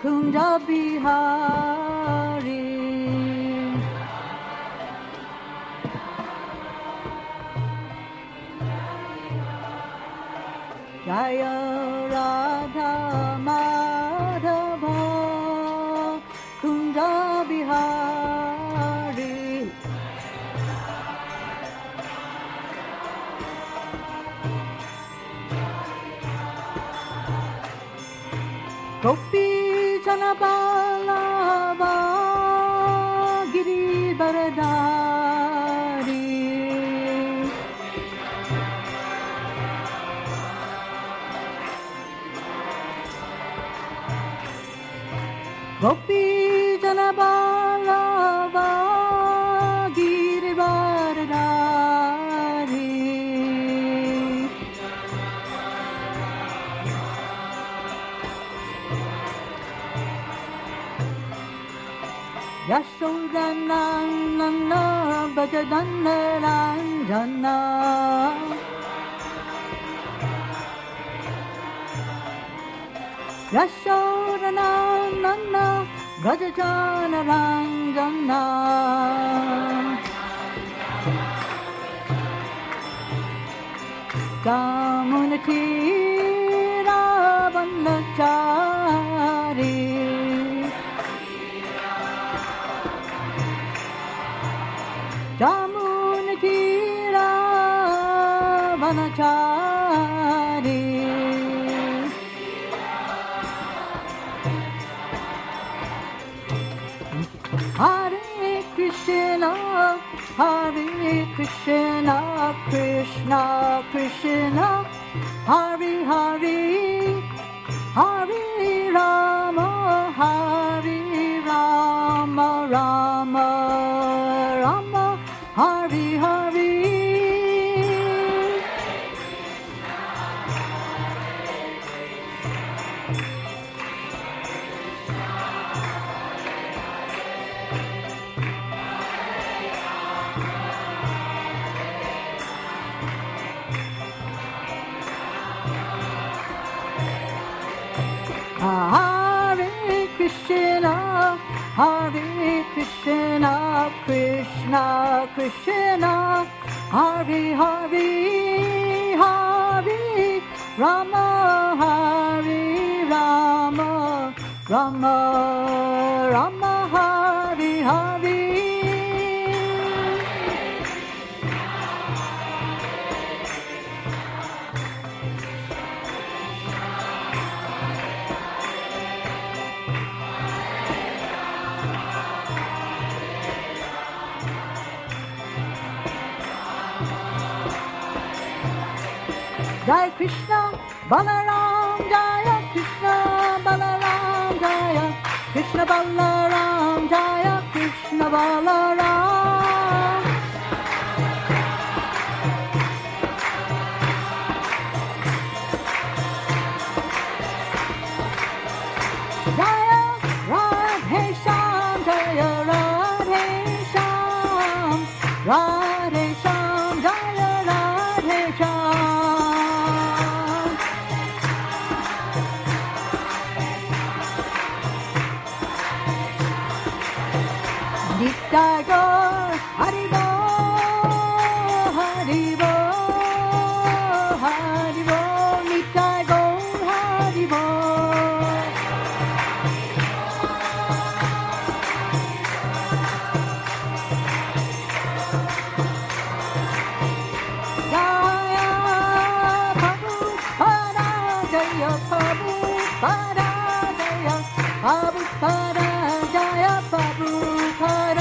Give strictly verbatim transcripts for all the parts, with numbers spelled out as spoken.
Kunja Bihari. Jaya Radha Madhava Kunja Bihari. Gopi Janaballabha Girivaradari. Gopi Janaballabha Girivaradari. Yashodanandana Bhajadana Ranjana. Yashodanandana Bhajadana Ranjana. Jamunati Ravanachari. Jamunati Ravanachari. Hare Krishna, Hare Krishna, Krishna Krishna, Hare Hare, Hare Rama, Hare Rama, Rama Rama, Hare Hare. Hare Krishna, Hare Krishna, Krishna Krishna, Hare Hare, Hare Rama, Hare Rama, Rama Rama, Hare Hare. Jai Krishna Balaram, Jaya Krishna Balaram, Jaya Krishna Balaram, Jaya Krishna Balaram. Jaya Radhe Shyam, Jaya Radhe Shyam, Radhe Shyam, Jaya Radhe Shyam. Nitai Gaur, Hari Bol, Hari Bol, Hari Bol, Nitai Gaur, Hari Bol. Jaya Prabhupada, Jaya Prabhupada, Jaya Prabhupada, Jaya Prabhupada.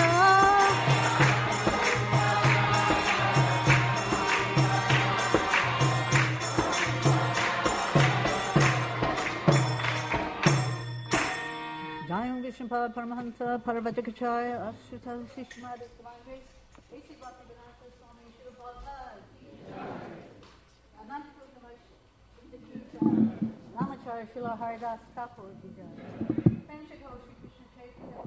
Jayam Vishnupad Paramahansa Paravajakacharya Ashuta Shishmad Divine Grace Basic Bhaktivedanta Swami Shri Prabhupada Ananta Prakash Ramacharya Srila Haridas Thakur Ki Jai. Prem Shri Gaur Shri Krishna Chaitanya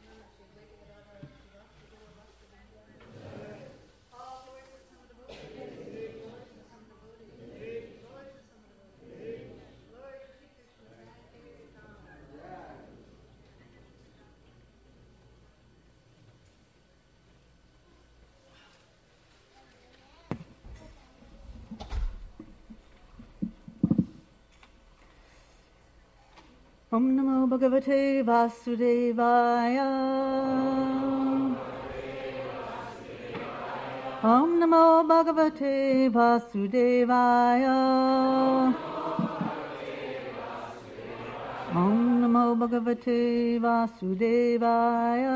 all glory to some of the devotees, glory to some devotees, glory to some devotees, glory to Shri Krishna, Jai Krishna. Om Namo Bhagavate Vasudevaya. Om Namo Bhagavate Vasudevaya. Om Namo Bhagavate Vasudevaya.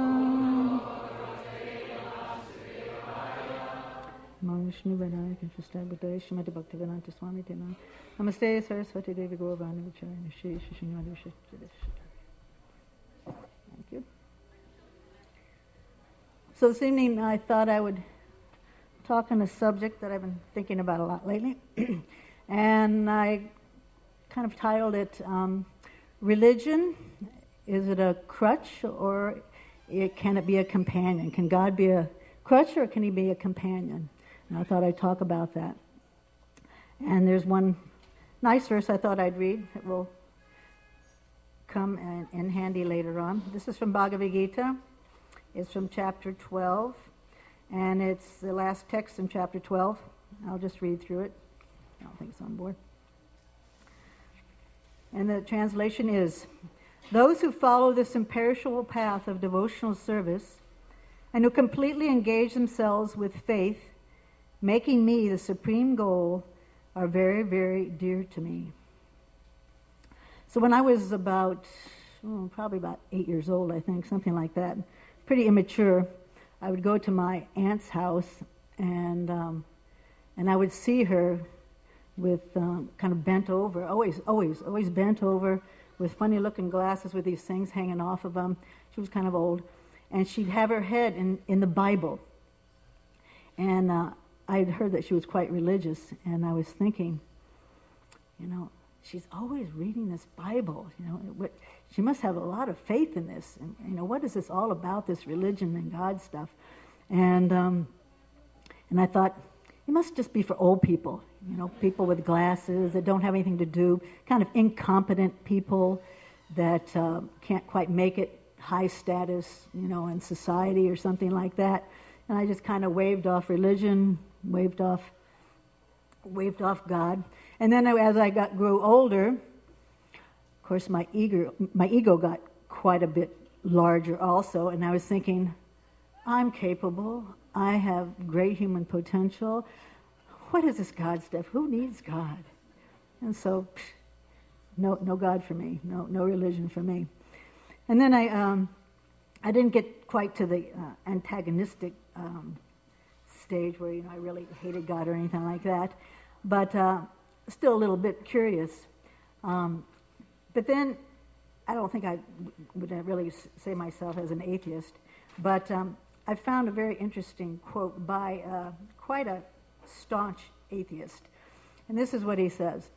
Namo Vishnu Vinaya Krishna Shrimati Bhaktivedanta Swami Tema. Namaste Saraswati Devi Gauravani Vicharani Shri Shishinyadu Shishita. Thank you. So this evening I thought I would talk on a subject that I've been thinking about a lot lately. And I kind of titled it um, Religion, is it a crutch or it, can it be a companion? Can God be a crutch or can he be a companion? And I thought I'd talk about that. And there's one nice verse I thought I'd read that will come in, in handy later on. This is from Bhagavad Gita. It's from chapter twelve. And it's the last text in chapter twelve. I'll just read through it. I don't think it's on board. And the translation is, those who follow this imperishable path of devotional service and who completely engage themselves with faith, making me the supreme goal, are very, very dear to me. So when I was about, oh, probably about eight years old, I think, something like that, pretty immature, I would go to my aunt's house, and um, and I would see her with um, kind of bent over, always, always, always bent over, with funny-looking glasses with these things hanging off of them. She was kind of old, and she'd have her head in, in the Bible. And uh, I'd heard that she was quite religious, and I was thinking, you know, she's always reading this Bible. You know, what, she must have a lot of faith in this. And, you know, what is this all about, this religion and God stuff? And um, and I thought, it must just be for old people, you know, people with glasses that don't have anything to do, kind of incompetent people that uh, can't quite make it high status, you know, in society or something like that. And I just kind of waved off religion, waved off, waved off God. And then as I got grew older, of course, my ego, my ego got quite a bit larger also, and I was thinking, I'm capable. I have great human potential. What is this God stuff? Who needs God? And so, psh, no, no God for me. No, no religion for me. And then I, um, I didn't get quite to the uh, antagonistic um, stage where, you know, I really hated God or anything like that, but uh, still a little bit curious. Um, but then, I don't think I would really say myself as an atheist, but um, I found a very interesting quote by uh, quite a staunch atheist. And this is what he says.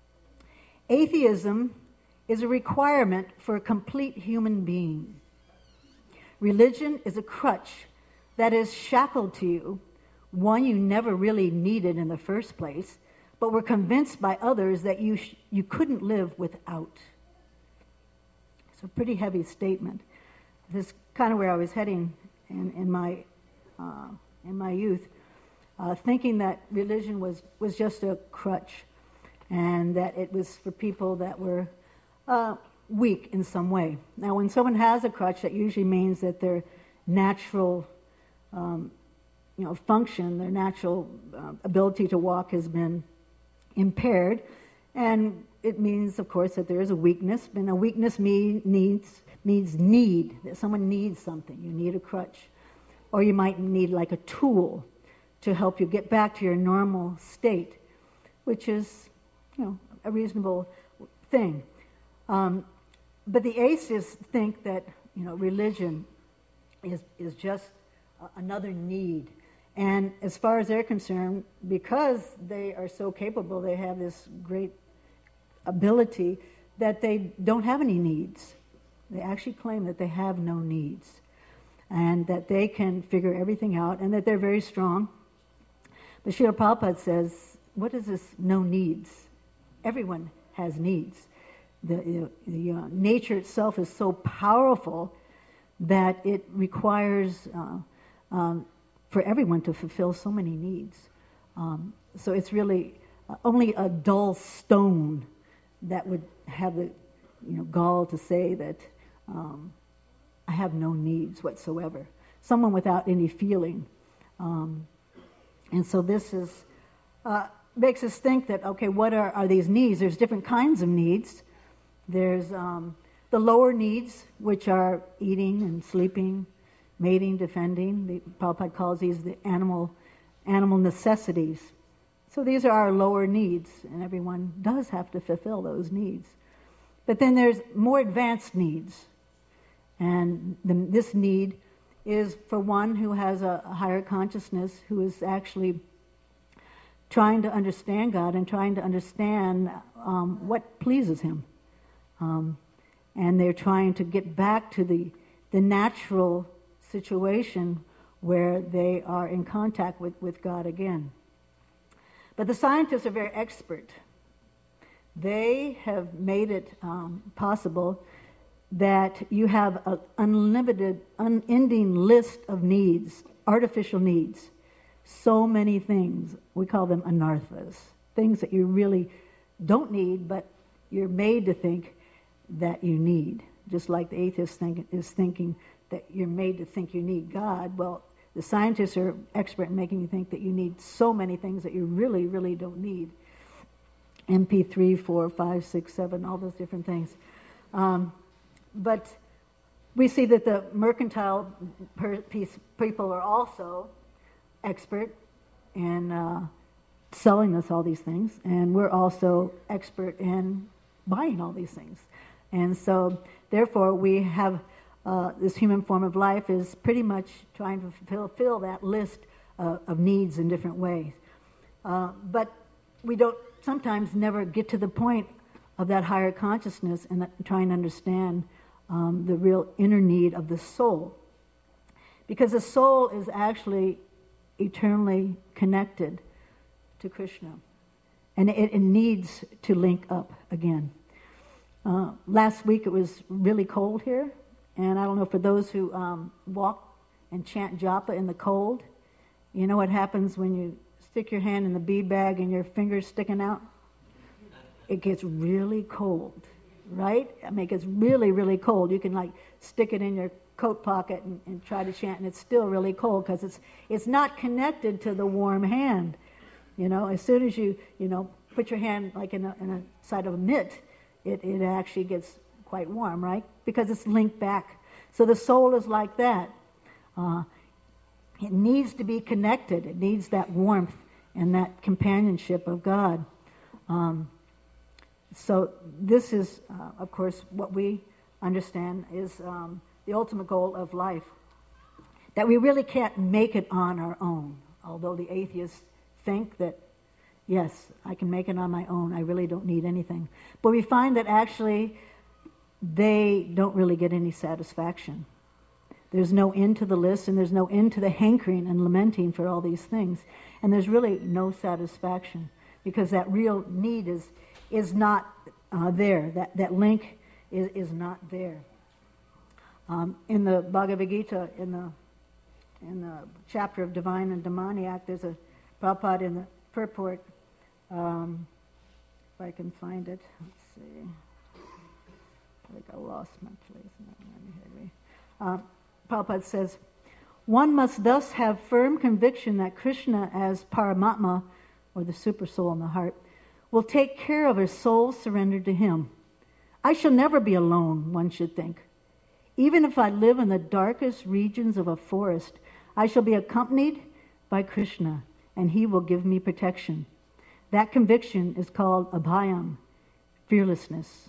Atheism is a requirement for a complete human being. Religion is a crutch that is shackled to you, one you never really needed in the first place, but were convinced by others that you sh- you couldn't live without. It's a pretty heavy statement. This is kind of where I was heading in, in my uh, in my youth, uh, thinking that religion was, was just a crutch, and that it was for people that were uh, weak in some way. Now, when someone has a crutch, that usually means that their natural, um, you know, function, their natural uh, ability to walk has been impaired, and it means, of course, that there is a weakness, and a weakness mean, needs means need, that someone needs something. You need a crutch. Or you might need like a tool to help you get back to your normal state, which is, you know, a reasonable thing. Um, but the atheists think that, you know, religion is is just uh, another need. And as far as they're concerned, because they are so capable, they have this great ability that they don't have any needs. They actually claim that they have no needs and that they can figure everything out and that they're very strong. But Srila Prabhupada says, what is this no needs? Everyone has needs. The, the, the uh, nature itself is so powerful that it requires uh, um, for everyone to fulfill so many needs. Um, so it's really uh, only a dull stone that would have the you know, gall to say that um, I have no needs whatsoever. Someone without any feeling. Um, and so this is uh, makes us think that, okay, what are, are these needs? There's different kinds of needs. There's um, the lower needs, which are eating and sleeping, mating, defending. The Prabhupada calls these the animal animal necessities. So these are our lower needs, and everyone does have to fulfill those needs. But then there's more advanced needs. And the, this need is for one who has a, a higher consciousness, who is actually trying to understand God and trying to understand um, what pleases Him. Um, and they're trying to get back to the, the natural situation where they are in contact with, with God again. But the scientists are very expert. They have made it um, possible that you have an unlimited, unending list of needs, artificial needs. So many things. We call them anarthas, things that you really don't need, but you're made to think that you need. Just like the atheist think, is thinking that you're made to think you need God. Well, the scientists are expert in making you think that you need so many things that you really, really don't need. M P three, four, five, six, seven, all those different things. Um, but we see that the mercantile per piece, people are also expert in uh, selling us all these things, and we're also expert in buying all these things. And so, therefore, we have uh, this human form of life is pretty much trying to fulfill that list uh, of needs in different ways. Uh, but we don't sometimes never get to the point of that higher consciousness and that, trying to understand um, the real inner need of the soul. Because the soul is actually eternally connected to Krishna. And it, it needs to link up again. Uh, last week it was really cold here. And I don't know, for those who um, walk and chant japa in the cold, you know what happens when you stick your hand in the bead bag and your finger's sticking out? It gets really cold, right? I mean, it gets really, really cold. You can like stick it in your coat pocket and, and try to chant, and it's still really cold because it's it's not connected to the warm hand. You know, as soon as you you know put your hand like in a, in a side of a mitt, it it actually gets quite warm, right? Because it's linked back. So the soul is like that. Uh, it needs to be connected. It needs that warmth and that companionship of God. Um, so this is, uh, of course, what we understand is um, the ultimate goal of life. That we really can't make it on our own. Although the atheists think that, yes, I can make it on my own. I really don't need anything. But we find that actually they don't really get any satisfaction. There's no end to the list, and there's no end to the hankering and lamenting for all these things. And there's really no satisfaction because that real need is is not uh, there. That, that link is, is not there. Um, in the Bhagavad Gita, in the in the chapter of Divine and Demoniac, there's a Prabhupada in the purport. Um, if I can find it, let's see. I think I lost my place. Uh, Prabhupada says, one must thus have firm conviction that Krishna as Paramatma, or the super soul in the heart, will take care of a soul surrendered to him. I shall never be alone, one should think. Even if I live in the darkest regions of a forest, I shall be accompanied by Krishna, and he will give me protection. That conviction is called abhayam, fearlessness.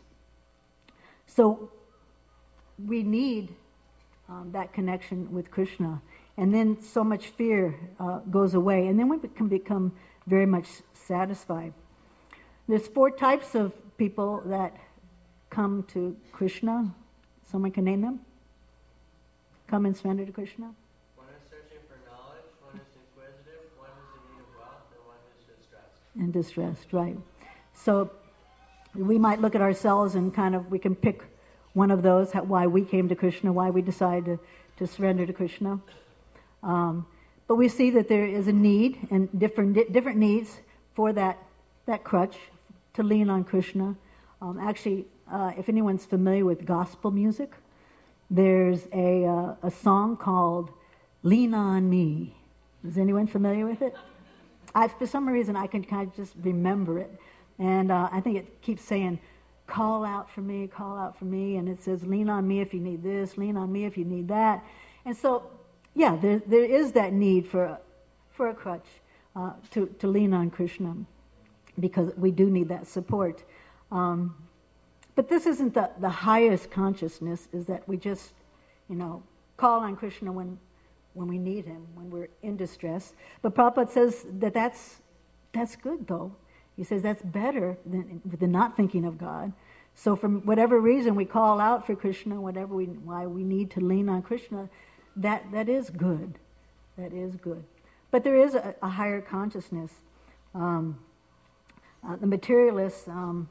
So we need um, that connection with Krishna. And then so much fear uh, goes away. And then we can become very much satisfied. There's four types of people that come to Krishna. Someone can name them? Come and surrender to Krishna? One is searching for knowledge, one is inquisitive, one is in need of wealth, and one is distressed. And distressed, right. So we might look at ourselves and kind of, we can pick one of those, how, why we came to Krishna, why we decided to, to surrender to Krishna. Um, but we see that there is a need, and different different needs for that that crutch, to lean on Krishna. Um, actually, uh, if anyone's familiar with gospel music, there's a, uh, a song called Lean on Me. Is anyone familiar with it? I, for some reason, I can kind of just remember it. And uh, I think it keeps saying, call out for me, call out for me. And it says, lean on me if you need this, lean on me if you need that. And so, yeah, there there is that need for a, for a crutch uh, to, to lean on Krishna, because we do need that support. Um, but this isn't the, the highest consciousness, is that we just, you know, call on Krishna when when we need him, when we're in distress. But Prabhupada says that that's, that's good, though. He says that's better than, than not thinking of God. So for whatever reason we call out for Krishna, whatever we, why we need to lean on Krishna, that, that is good. That is good. But there is a, a higher consciousness. Um, uh, the materialists, um,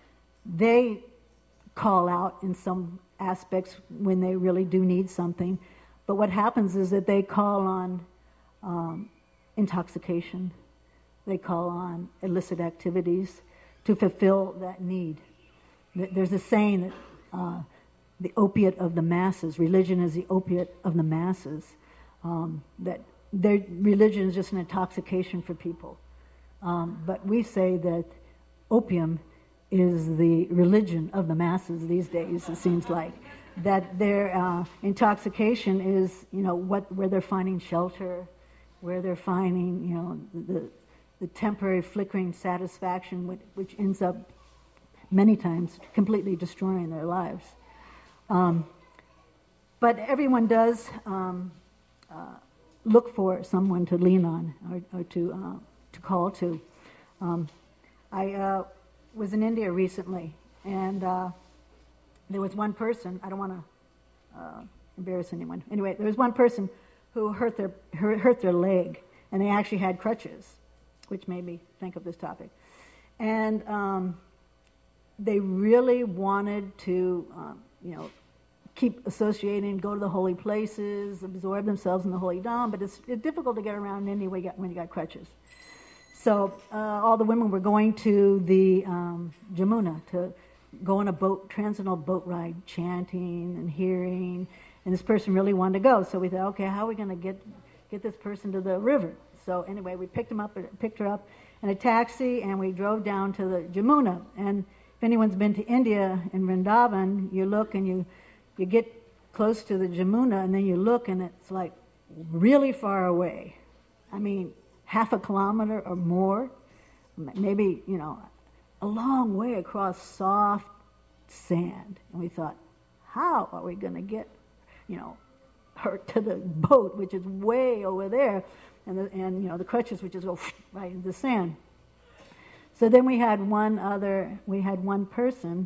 they call out in some aspects when they really do need something. But what happens is that they call on um, intoxication. They call on illicit activities to fulfill that need. There's a saying that uh, the opiate of the masses, religion is the opiate of the masses, um, that their religion is just an intoxication for people. Um, but we say that opium is the religion of the masses these days, it seems like. That their uh, intoxication is, you know, what where they're finding shelter, where they're finding, you know, the the temporary flickering satisfaction, which, which ends up many times completely destroying their lives. Um, but everyone does um, uh, look for someone to lean on or, or to uh, to call to. Um, I uh, was in India recently, and uh, there was one person, I don't want to uh, embarrass anyone. Anyway, there was one person who hurt their hurt their leg, and they actually had crutches, which made me think of this topic. And um, they really wanted to, um, you know, keep associating, go to the holy places, absorb themselves in the holy dham, but it's, it's difficult to get around anyway when you got crutches. So uh, all the women were going to the um, Jamuna to go on a boat, transcendental boat ride, chanting and hearing, and this person really wanted to go. So we thought, okay, how are we going to get get this person to the river? So anyway, we picked him up, picked her up in a taxi, and we drove down to the Jamuna. And if anyone's been to India in Vrindavan, you look and you you get close to the Jamuna, and then you look, and it's like really far away. I mean, half a kilometer or more, maybe, you know, a long way across soft sand. And we thought, how are we going to get, you know, her to the boat, which is way over there, and, the, and you know, the crutches would just go right into the sand. So then we had one other, we had one person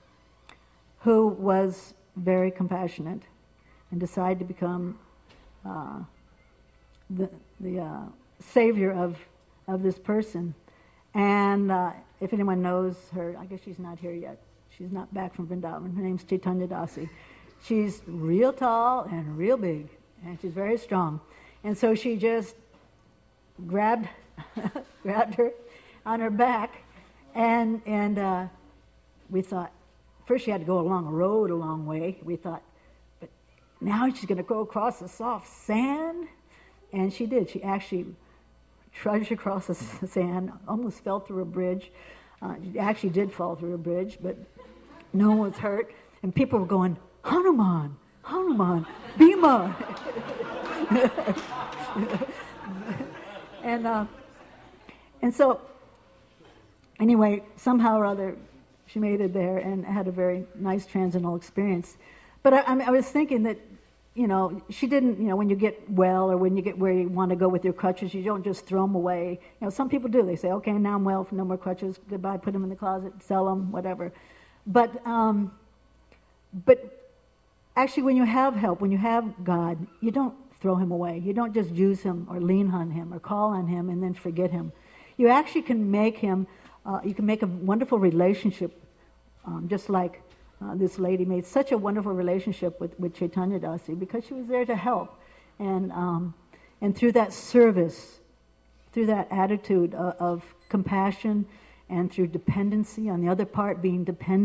who was very compassionate and decided to become uh, the the uh, savior of of this person. And uh, if anyone knows her, I guess she's not here yet. She's not back from Vrindavan. Her name's Chaitanya Dasi. She's real tall and real big, and she's very strong. And so she just grabbed grabbed her on her back, and and uh, we thought, first she had to go along a road a long way. We thought, but now she's going to go across the soft sand, and she did. She actually trudged across the sand, almost fell through a bridge. Uh, she actually did fall through a bridge, but no one was hurt. And people were going, Hanuman, Hanuman, Bhima. and uh, and so, anyway, somehow or other, she made it there and had a very nice transcendental experience. But I, I, mean, I was thinking that, you know, she didn't, you know, when you get well or when you get where you want to go with your crutches, you don't just throw them away. You know, some people do. They say, okay, now I'm well, no more crutches, goodbye, put them in the closet, sell them, whatever. But, um, but actually when you have help, when you have God, you don't throw him away. You don't just use him or lean on him or call on him and then forget him. You actually can make him, uh, you can make a wonderful relationship, um, just like Uh, this lady made such a wonderful relationship with, with Chaitanya Dasi because she was there to help. And um, and through that service, through that attitude of, of compassion and through dependency, on the other part being dependent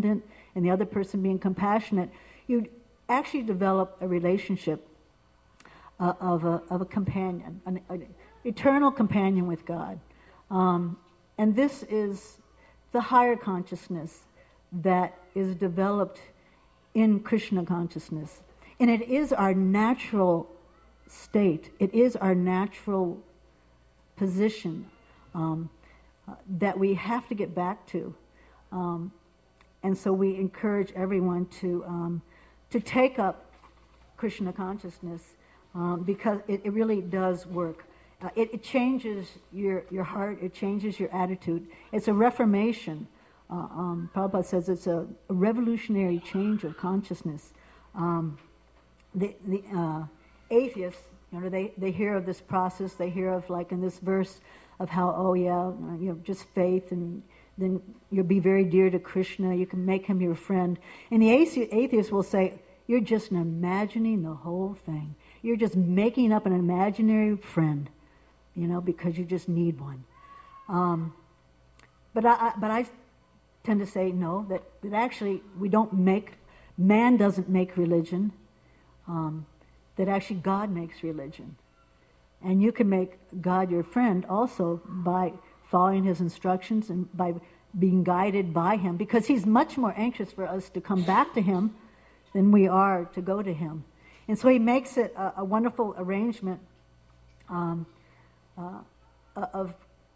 and the other person being compassionate, you actually develop a relationship uh, of a of a companion, an, an eternal companion with God. Um, and this is the higher consciousness that is developed in Krishna consciousness. And it is our natural state. It is our natural position um, uh, that we have to get back to. Um, and so we encourage everyone to um, to take up Krishna consciousness um, because it, it really does work. Uh, it, it changes your, your heart. It changes your attitude. It's a reformation. Uh, um, Prabhupada says it's a, a revolutionary change of consciousness. Um, the the uh, atheists, you know, they, they hear of this process. They hear of, like in this verse, of how, oh yeah, you know, just faith, and then you'll be very dear to Krishna. You can make him your friend. And the atheist will say, you're just imagining the whole thing. You're just making up an imaginary friend, you know, because you just need one. Um, but I, I but I tend to say no, that, that actually we don't make, man doesn't make religion, um, that actually God makes religion. And you can make God your friend also by following his instructions and by being guided by him, because he's much more anxious for us to come back to him than we are to go to him. And so he makes it a, a wonderful arrangement um, uh, of,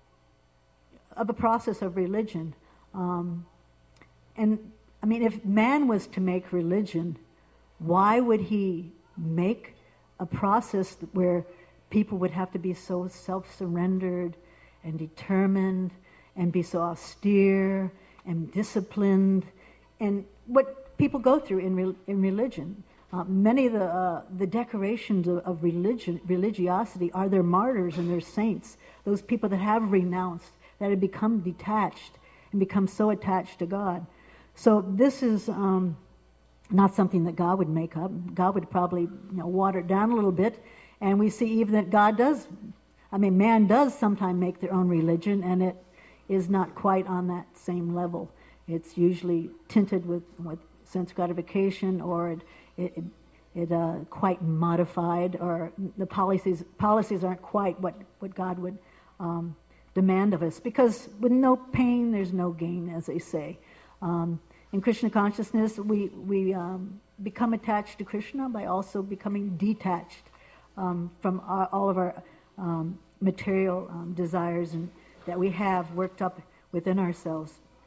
of a process of religion. Um, and, I mean, if man was to make religion, why would he make a process where people would have to be so self-surrendered and determined and be so austere and disciplined, and what people go through in re- in religion? Uh, many of the uh, the decorations of, of religion, religiosity, are their martyrs and their saints. Those people that have renounced, that have become detached and become so attached to God. So this is um, not something that God would make up. God would probably, you know, water it down a little bit. And we see even that God does, I mean, man does sometimes make their own religion, and it is not quite on that same level. It's usually tinted with, with sense gratification, or it it, it, it uh, quite modified, or the policies policies aren't quite what, what God would um, demand of us. Because with no pain, there's no gain, as they say. Um, in Krishna consciousness, we, we um, become attached to Krishna by also becoming detached Um, from our, all of our um, material um, desires and that we have worked up within ourselves.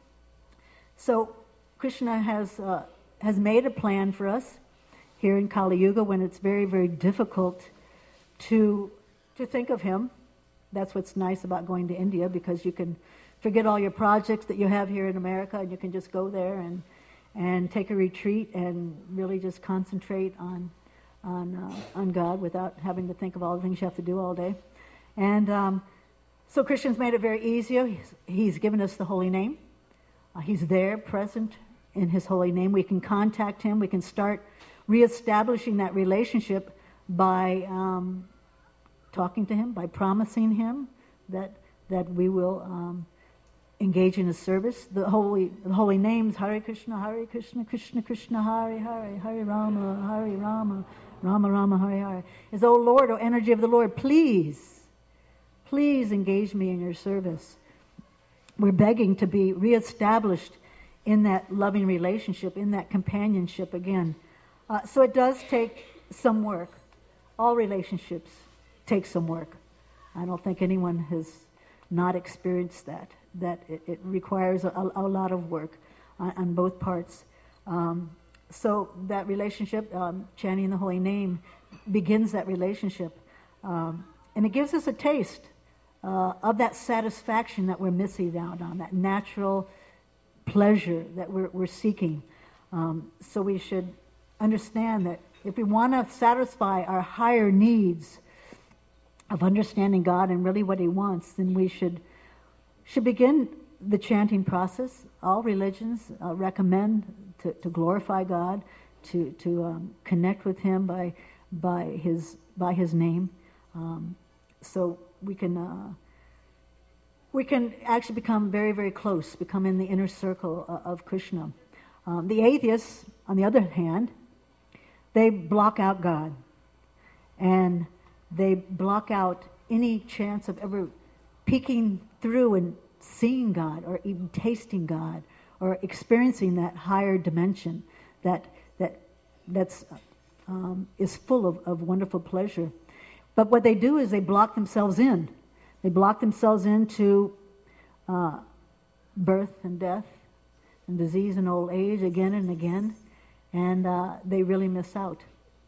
So Krishna has uh, has made a plan for us here in Kali Yuga when it's very, very difficult to to think of him. That's what's nice about going to India, because you can forget all your projects that you have here in America, and you can just go there and and take a retreat and really just concentrate on on uh, on God without having to think of all the things you have to do all day. And um, so Krishna's made it very easy. He's, he's given us the holy name. Uh, he's there, present in his holy name. We can contact him. We can start reestablishing that relationship by um, talking to him, by promising him that that we will um, engage in his service. The holy the holy names, Hare Krishna, Hare Krishna, Krishna Krishna, Hare Hare, Hare Rama, Hare Rama, Rama Rama, Hare Hare. Is, O Lord, O energy of the Lord, please, please engage me in your service. We're begging to be reestablished in that loving relationship, in that companionship again. Uh, so it does take some work. All relationships take some work. I don't think anyone has not experienced that, that it, it requires a, a lot of work on, on both parts. Um, so that relationship, um, chanting the holy name, begins that relationship. Um, and it gives us a taste uh, of that satisfaction that we're missing out on, that natural pleasure that we're, we're seeking. Um, so we should understand that if we want to satisfy our higher needs of understanding God and really what he wants, then we should should begin the chanting process. All religions uh, recommend to, to glorify God, to to um, connect with him by by his by his name. Um, so we can uh, we can actually become very, very close, become in the inner circle uh, of Krishna. Um, the atheists, on the other hand, they block out God. And they block out any chance of ever peeking through and seeing God, or even tasting God, or experiencing that higher dimension that that that's um, is full of, of wonderful pleasure. But what they do is they block themselves in. They block themselves into uh, birth and death and disease and old age again and again, and uh, they really miss out.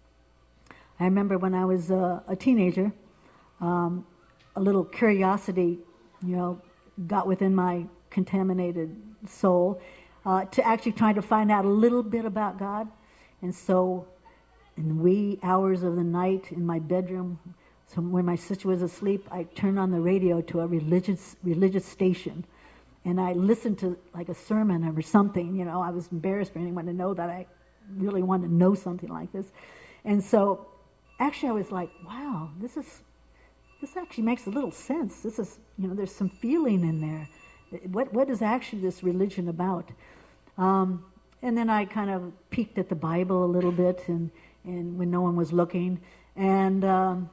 I remember when I was uh, a teenager, um, a little curiosity, you know, got within my contaminated soul uh, to actually try to find out a little bit about God. And so in the wee hours of the night in my bedroom, so when my sister was asleep, I turned on the radio to a religious religious station. And I listened to like a sermon or something. You know, I was embarrassed for anyone to know that I really wanted to know something like this. And so actually I was like, wow, this is this actually makes a little sense. This is, you know, there's some feeling in there. What what is actually this religion about? Um, and then I kind of peeked at the Bible a little bit, and, and when no one was looking. And um,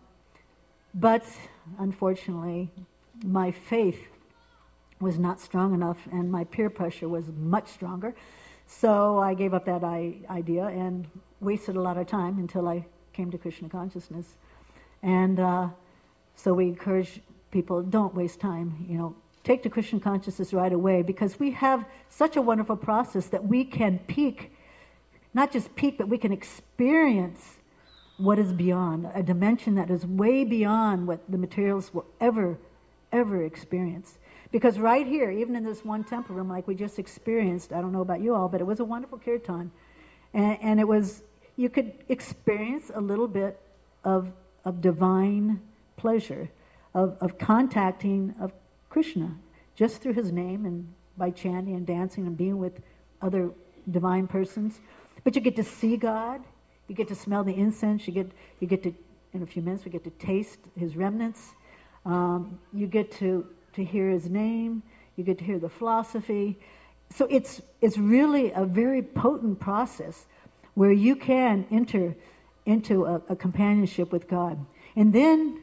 but unfortunately, my faith was not strong enough, and my peer pressure was much stronger. So I gave up that I, idea and wasted a lot of time until I came to Krishna consciousness. And uh, so we encourage people, don't waste time, you know, take to Krishna consciousness right away, because we have such a wonderful process that we can peak, not just peak, but we can experience what is beyond, a dimension that is way beyond what the materials will ever, ever experience. Because right here, even in this one temple room like we just experienced, I don't know about you all, but it was a wonderful kirtan. And, and it was, you could experience a little bit of, of divine pleasure, of, of contacting of Krishna, just through his name and by chanting and dancing and being with other divine persons. But you get to see God, you get to smell the incense, you get you get to, in a few minutes, we get to taste his remnants, um, you get to, to hear his name, you get to hear the philosophy. So it's it's really a very potent process where you can enter into a, a companionship with God. And then,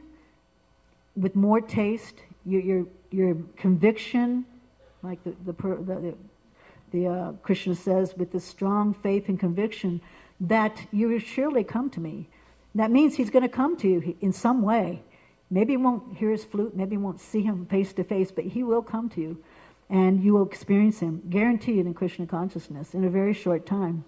with more taste, your your, your conviction, like the the the, the uh, Krishna says, with this strong faith and conviction, that you will surely come to me. That means he's going to come to you in some way. Maybe you won't hear his flute, maybe you won't see him face to face, but he will come to you, and you will experience him, guaranteed, in Krishna consciousness in a very short time.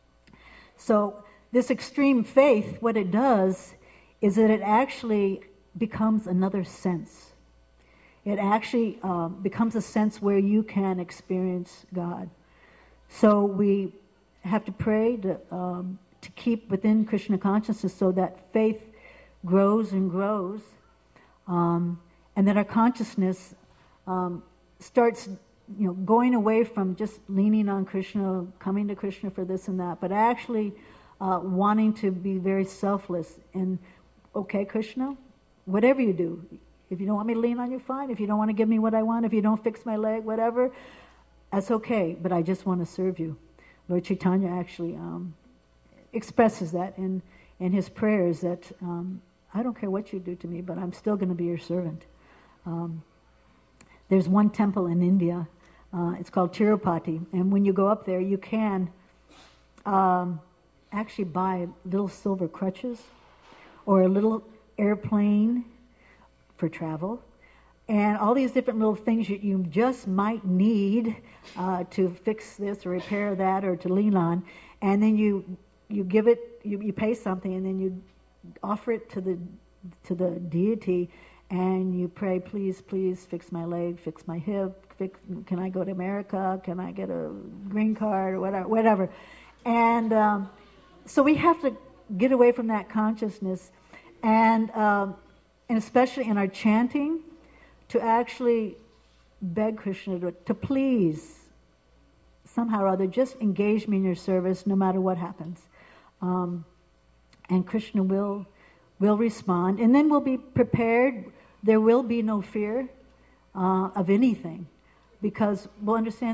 So this extreme faith, what it does is that it actually becomes another sense. It actually uh, becomes a sense where you can experience God. So we have to pray to, um, to keep within Krishna consciousness so that faith grows and grows, um, and that our consciousness um, starts, you know, going away from just leaning on Krishna, coming to Krishna for this and that, but actually uh, wanting to be very selfless. And, okay, Krishna, whatever you do, if you don't want me to lean on you, fine. If you don't want to give me what I want, if you don't fix my leg, whatever, that's okay, but I just want to serve you. Lord Chaitanya actually um, expresses that in, in his prayers, that um, I don't care what you do to me, but I'm still going to be your servant. Um, there's one temple in India, uh, it's called Tirupati, and when you go up there, you can um, actually buy little silver crutches or a little airplane for travel, and all these different little things that you just might need uh, to fix this or repair that or to lean on, and then you you give it, you, you pay something, and then you offer it to the to the deity, and you pray, please, please fix my leg, fix my hip, fix, can I go to America, can I get a green card, or whatever, whatever. And um, so we have to get away from that consciousness, and um, and especially in our chanting, to actually beg Krishna to, to please, somehow or other, just engage me in your service no matter what happens. Um, and Krishna will will respond, and then we'll be prepared. There will be no fear uh, of anything, because we'll understand that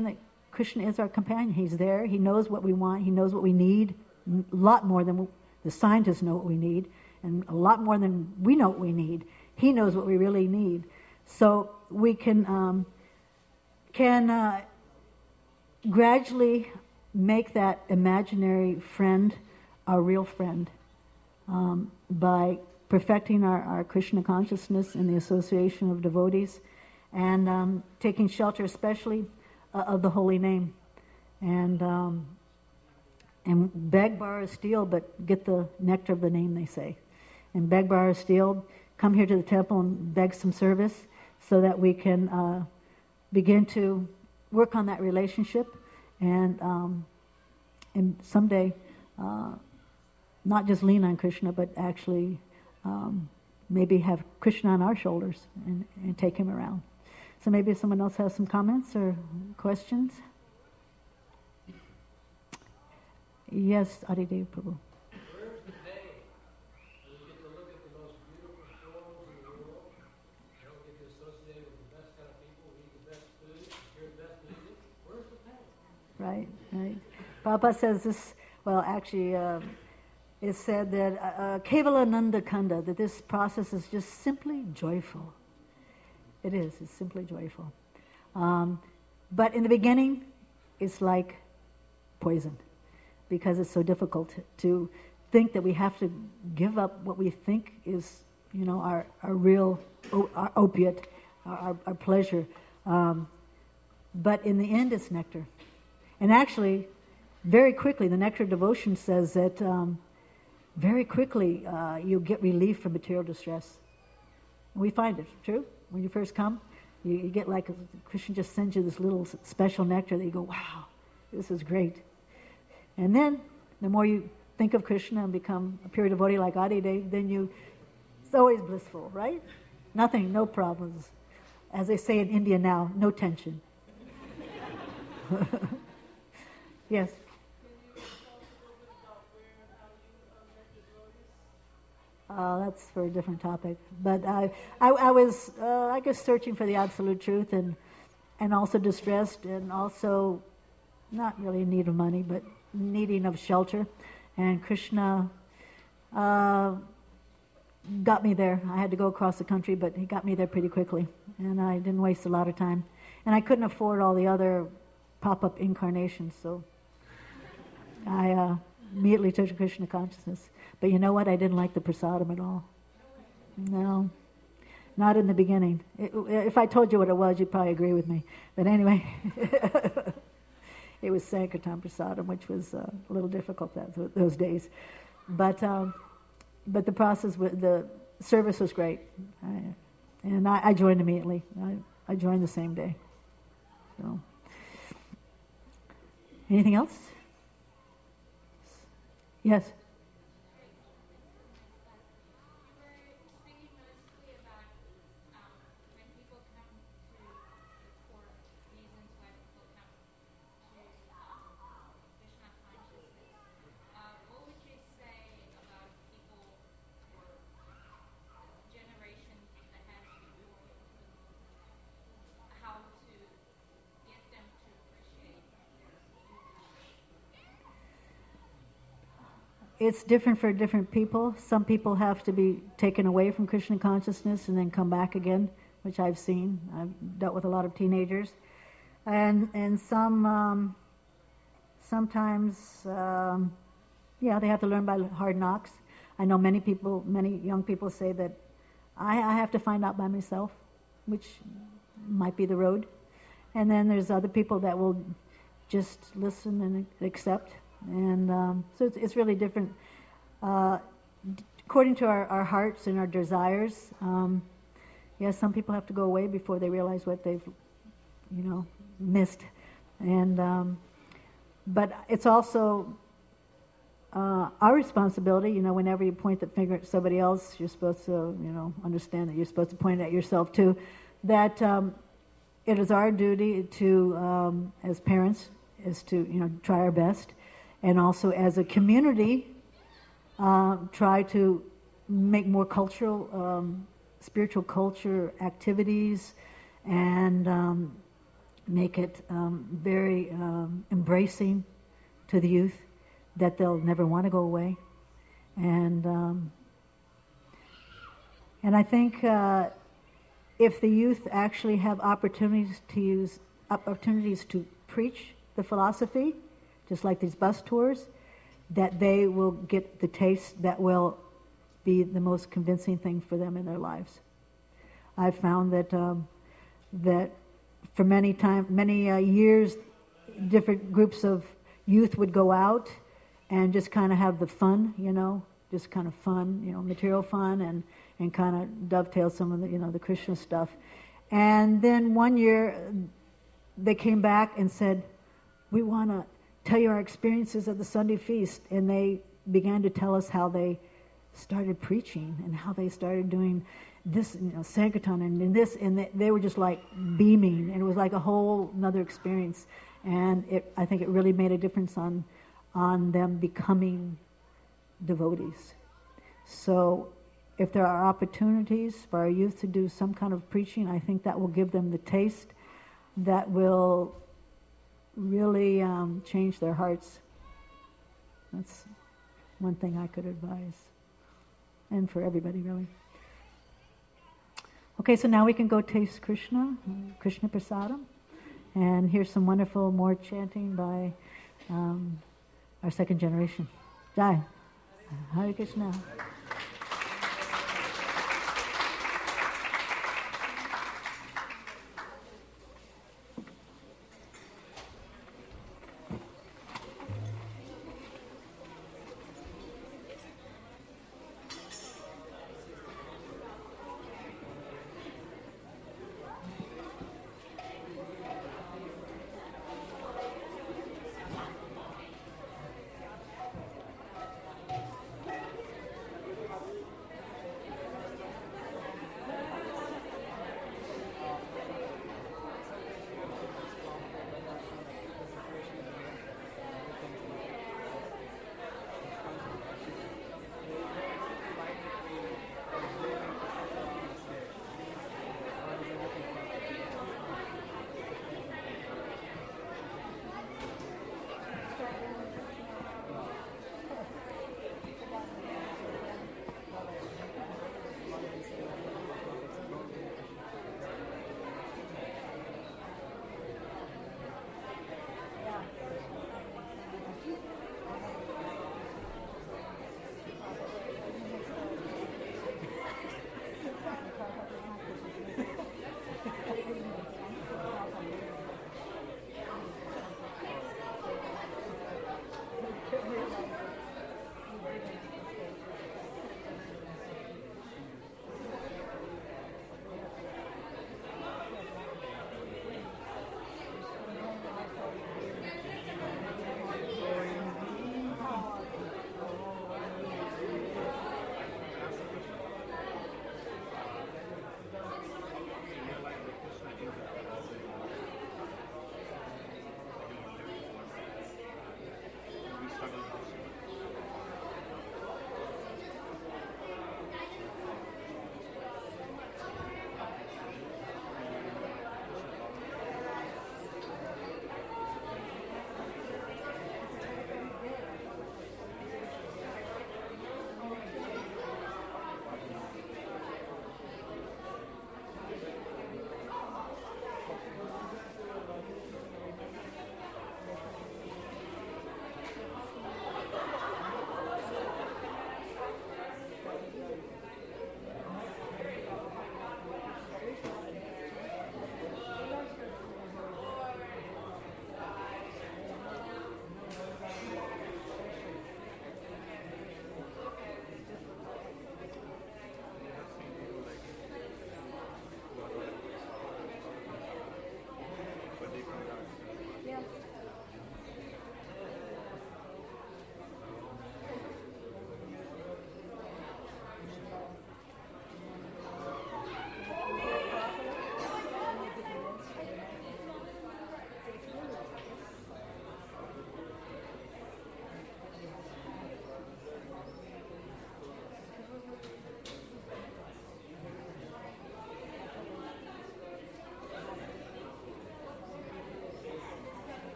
Krishna is our companion. He's there. He knows what we want. He knows what we need. A lot more than the scientists know what we need, and a lot more than we know what we need. He knows what we really need. So we can um, can uh, gradually make that imaginary friend our real friend um, by perfecting our, our Krishna consciousness in the association of devotees, and um, taking shelter especially uh, of the holy name. And um, and beg, borrow, steal, but get the nectar of the name, they say. And beg, borrow, steal, come here to the temple and beg some service so that we can uh, begin to work on that relationship, and um, and someday uh, not just lean on Krishna, but actually um, maybe have Krishna on our shoulders and, and take him around. So maybe someone else has some comments or questions. Yes, Adidev Prabhu. Where's the day when you get to look at the most beautiful forms in the world? You don't get to associate with the best kind of people, eat the best food, hear the best music. Where's the pain? Right, right. Prabhupada says this, well, actually, uh, it's said that uh, Kevalananda Kanda, that this process is just simply joyful. It is, it's simply joyful. Um, but in the beginning, it's like poison, because it's so difficult to think that we have to give up what we think is, you know, our, our real our opiate, our, our pleasure. Um, but in the end, it's nectar. And actually, very quickly, the nectar of devotion says that um, very quickly uh, you get relief from material distress. We find it true. When you first come, you, you get like, a, Krishna just sends you this little special nectar that you go, wow, this is great. And then, the more you think of Krishna and become a pure devotee like Adidev, then you, it's always blissful, right? Nothing, no problems. As they say in India now, no tension. Yes? Uh, that's for a different topic. But I, I, I was, uh, I guess, searching for the absolute truth, and and also distressed, and also not really in need of money, but needing of shelter. And Krishna uh, got me there. I had to go across the country, but he got me there pretty quickly, and I didn't waste a lot of time. And I couldn't afford all the other pop-up incarnations, so I uh, immediately took to Krishna consciousness. But you know what? I didn't like the prasadam at all. No, not in the beginning. It, if I told you what it was, you'd probably agree with me. But anyway, it was Sankirtan prasadam, which was uh, a little difficult that, those days. But um, but the process, the service was great, I, and I, I joined immediately. I, I joined the same day. So, anything else? Yes. It's different for different people. Some people have to be taken away from Krishna consciousness and then come back again, which I've seen. I've dealt with a lot of teenagers. And and some, um, sometimes, um, yeah, they have to learn by hard knocks. I know many people, many young people say that I, I have to find out by myself, which might be the road. And then there's other people that will just listen and accept. And um, so it's, it's really different. Uh, d- according to our, our hearts and our desires, um, yes, some people have to go away before they realize what they've, you know, missed. And um, but it's also uh, our responsibility. You know, whenever you point the finger at somebody else, you're supposed to, you know, understand that you're supposed to point it at yourself too. That um, it is our duty to, um, as parents, is to, you know, try our best. And also as a community, uh, try to make more cultural, um, spiritual culture activities, and um, make it um, very um, embracing to the youth, that they'll never want to go away. And um, and I think uh, if the youth actually have opportunities to use opportunities to preach the philosophy, just like these bus tours, that they will get the taste that will be the most convincing thing for them in their lives. I've found that um, that for many time, many uh, years, different groups of youth would go out and just kind of have the fun, you know, just kind of fun, you know, material fun, and, and kind of dovetail some of the, you know, the Krishna stuff. And then one year they came back and said, we want to tell you our experiences at the Sunday feast. And they began to tell us how they started preaching and how they started doing this, you know, Sankirtan and, and this, and they, they were just like beaming, and it was like a whole another experience. And it, I think it really made a difference on on them becoming devotees. So if there are opportunities for our youth to do some kind of preaching, I think that will give them the taste that will really um, change their hearts. That's one thing I could advise. And for everybody, really. Okay, so now we can go taste Krishna, Krishna Prasadam, and hear some wonderful more chanting by um, our second generation. Jai. Hare Krishna.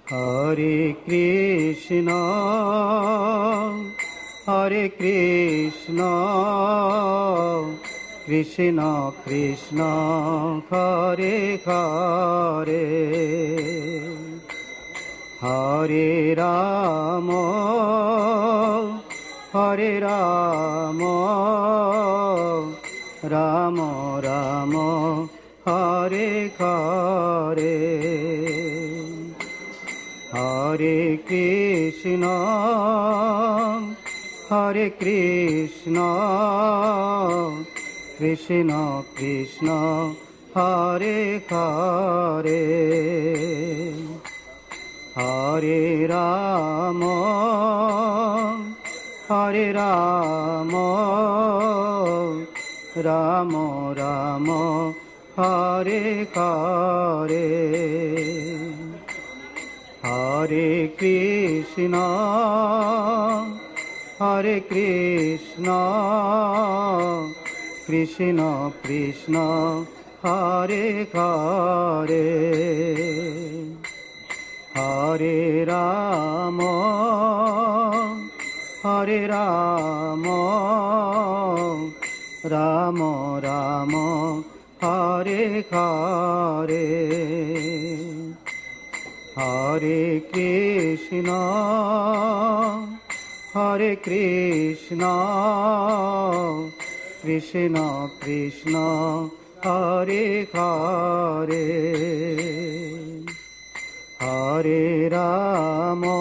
Hare Krishna, Hare Krishna, Krishna Krishna, Hare Hare, Hare Rama, Hare Rama, Rama Rama, Hare Hare, Hare Krishna, Hare Krishna, Krishna Krishna, Hare Hare, Hare Rama, Hare Rama, Rama Rama, Hare Hare, Hare Krishna, Hare Krishna, Krishna Krishna, Hare Hare, Hare Rama, Hare Rama, Rama Rama, Hare Hare, Hare Krishna, Hare Krishna, Krishna Krishna, Hare Hare, Hare Rama,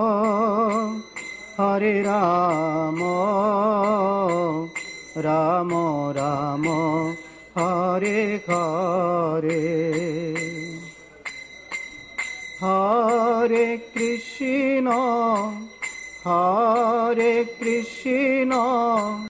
Hare Rama, Rama Rama, Hare Hare, Hare Krishna, Hare Krishna,